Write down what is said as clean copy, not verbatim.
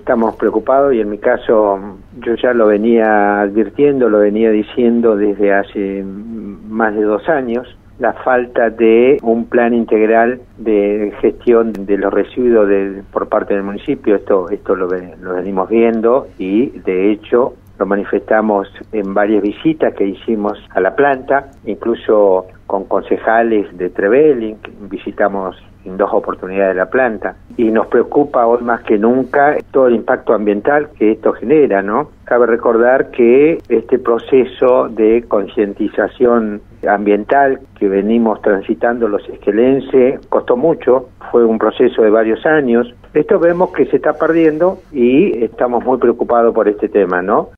estamos preocupados y en mi caso yo ya lo venía advirtiendo, lo venía diciendo desde hace más de 2 años, la falta de un plan integral de gestión de los residuos por parte del municipio. Esto lo venimos viendo y de hecho lo manifestamos en varias visitas que hicimos a la planta, incluso con concejales de Trevelin, visitamos en 2 oportunidades la planta, y nos preocupa hoy más que nunca todo el impacto ambiental que esto genera, ¿no? Cabe recordar que este proceso de concientización ambiental que venimos transitando los esquelenses costó mucho, fue un proceso de varios años. Esto vemos que se está perdiendo y estamos muy preocupados por este tema, ¿no?